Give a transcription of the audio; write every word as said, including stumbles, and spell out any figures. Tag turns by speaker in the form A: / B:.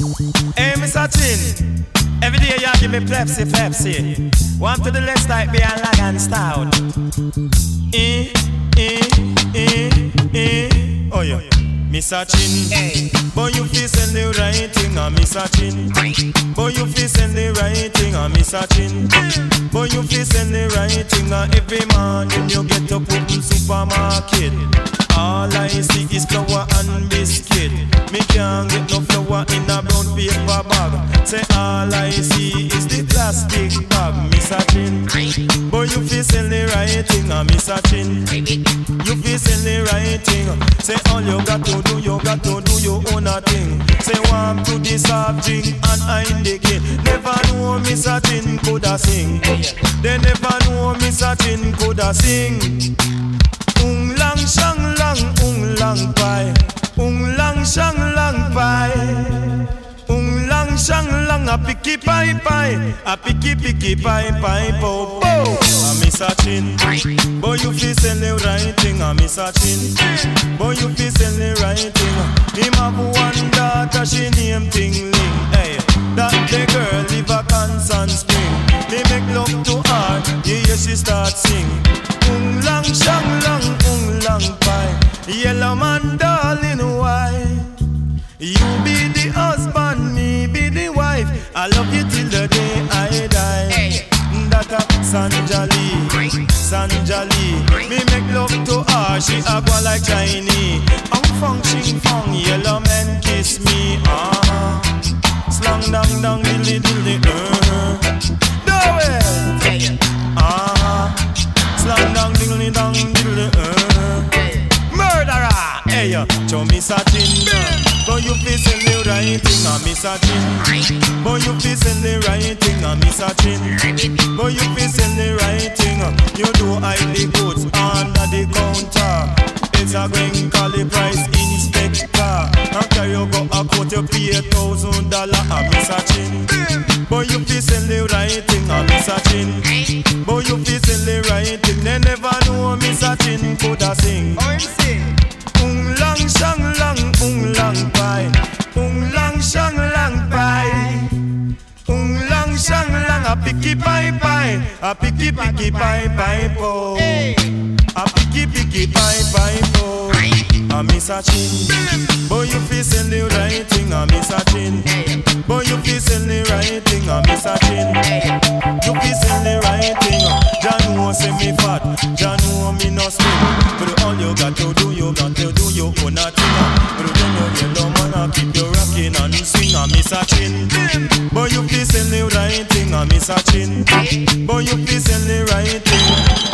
A: Hey, Mister Chin, every day you give me Pepsi, Pepsi. One to the left like beer lag and stout. Eh, eh, eh, eh. Oh yeah, Mister Chin. Hey. Boy, you feel send the right thing, ah, Mister Chin. Boy, you feel send the right thing, ah, Mister Chin. Boy, you feel send the right thing, ah, every morning you get up open supermarket. All I see is flour and biscuit. Me can't get no flour in a brown paper bag. Say all I see is the plastic bag, Mister Chin. Boy, you feel sell the right thing, ah, Mister Chin. You feel sell the right thing. Say all you got to do, you got to do your own a thing. Say warm to the soft drink and I indicate. Never know Mister Chin coulda sing. They never know Mister Chin coulda sing. Ung lang shang lang, ung lang pai. Ung lang shang lang pai. Ung lang shang lang a picky pai pai. A picky picky pai pai po po. A Mister Chin. Boy you feel sell the right thing, a Mister Chin. Boy you feel sell the right thing. Him have one daughter, she name Ting Ling. Hey, that the girl live a Constant Spring. They make love to her, yeah, yeah she start sing. Ung lang shang lang, ung lang pai. Yellow man darling why? You be the husband, me be the wife. I love you till the day I die. Hey. That a Sanjali, Sanjali. Me make love to her, she a go like Chinese. I'm fong ching fong, yellow man kiss me. Ah, slang dang dang dilly dilly. Uh. Do it. Ah, slang dang dilly dang dilly. Uh. Murderer. Hey yo, show me satin. Boy you feel sell the right thing, ah Mister Chin. Boy you feel sell the right thing, ah Mister Chin. Boy you feel sell the right thing. You do hide the goods under the counter. It's a green call the price inspector. After you go a court you pay a thousand dollar, ah Mister Chin. Boy you feel sell the right thing, ah Mister Chin. Boy you feel sell the right thing. They never know Mister Chin coulda sing.
B: Oh him sing.
A: Ung lang shang lang, ung lang pai. Ung lang shang lang pai. Ung lang shang lang a picky pai pai. A picky picky pai pai po. A picky picky pai pai po. A Mister Chin. Boy you feel sell the right thing, a Mister Chin. Boy you feel sell the right thing, a Mister Chin. You feel sell the right thing. Jah know say me fat, Jah know me no slim. But all you got to do, you got to do your own a thing. But then you yellow man a keep you rocking and swing, a Mister Chin. Boy you feel sell the right thing, a Mister Chin. Boy you feel sell the right thing.